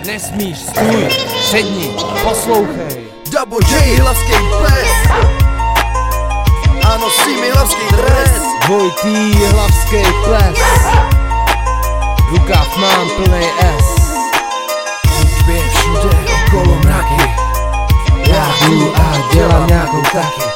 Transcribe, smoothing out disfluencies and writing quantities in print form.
Nesmíš, stůj, sedni, poslouchej. Double J, hlavský pes. A nosí mi hlavský dres. Vojtý, hlavský ples. Rukáv mám plnej S. Hudbě všude okolo mraky. Já jdu a dělám nějakou taky.